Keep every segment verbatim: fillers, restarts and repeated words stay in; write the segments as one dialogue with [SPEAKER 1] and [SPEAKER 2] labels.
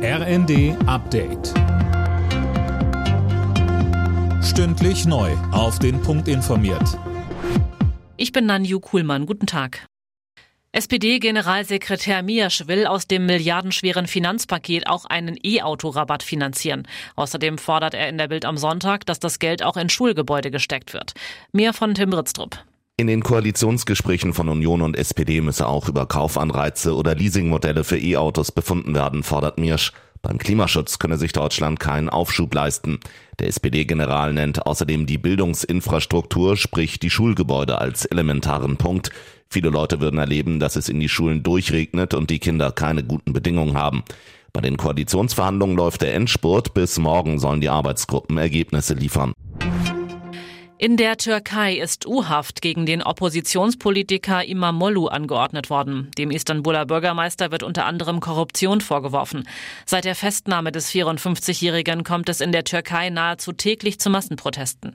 [SPEAKER 1] R N D Update. Stündlich neu auf den Punkt informiert.
[SPEAKER 2] Ich bin Nanju Kuhlmann. Guten Tag. S P D-Generalsekretär Miersch will aus dem milliardenschweren Finanzpaket auch einen E-Auto-Rabatt finanzieren. Außerdem fordert er in der Bild am Sonntag, dass das Geld auch in Schulgebäude gesteckt wird. Mehr von Tim Britztrup.
[SPEAKER 3] In den Koalitionsgesprächen von Union und S P D müsse auch über Kaufanreize oder Leasingmodelle für E-Autos befunden werden, fordert Miersch. Beim Klimaschutz könne sich Deutschland keinen Aufschub leisten. Der S P D-General nennt außerdem die Bildungsinfrastruktur, sprich die Schulgebäude, als elementaren Punkt. Viele Leute würden erleben, dass es in die Schulen durchregnet und die Kinder keine guten Bedingungen haben. Bei den Koalitionsverhandlungen läuft der Endspurt. Bis morgen sollen die Arbeitsgruppen Ergebnisse liefern.
[SPEAKER 2] In der Türkei ist U-Haft gegen den Oppositionspolitiker İmamoğlu angeordnet worden. Dem Istanbuler Bürgermeister wird unter anderem Korruption vorgeworfen. Seit der Festnahme des vierundfünfzigjährigen kommt es in der Türkei nahezu täglich zu Massenprotesten.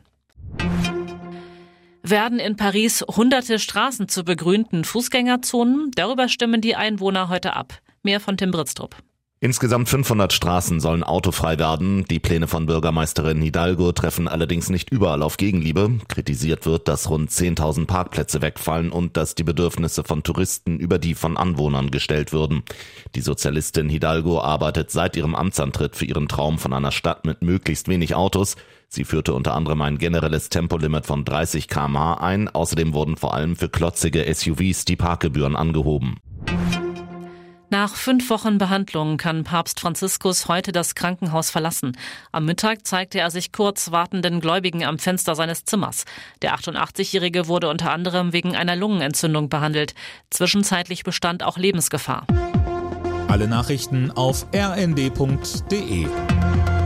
[SPEAKER 2] Werden in Paris hunderte Straßen zu begrünten Fußgängerzonen? Darüber stimmen die Einwohner heute ab. Mehr von Tim Britztrup.
[SPEAKER 3] Insgesamt fünfhundert Straßen sollen autofrei werden. Die Pläne von Bürgermeisterin Hidalgo treffen allerdings nicht überall auf Gegenliebe. Kritisiert wird, dass rund zehntausend Parkplätze wegfallen und dass die Bedürfnisse von Touristen über die von Anwohnern gestellt würden. Die Sozialistin Hidalgo arbeitet seit ihrem Amtsantritt für ihren Traum von einer Stadt mit möglichst wenig Autos. Sie führte unter anderem ein generelles Tempolimit von dreißig Kilometer pro Stunde ein. Außerdem wurden vor allem für klotzige S U Vs die Parkgebühren angehoben.
[SPEAKER 2] Nach fünf Wochen Behandlung kann Papst Franziskus heute das Krankenhaus verlassen. Am Mittag zeigte er sich kurz wartenden Gläubigen am Fenster seines Zimmers. Der achtundachtzigjährige wurde unter anderem wegen einer Lungenentzündung behandelt. Zwischenzeitlich bestand auch Lebensgefahr.
[SPEAKER 1] Alle Nachrichten auf r n d punkt d e.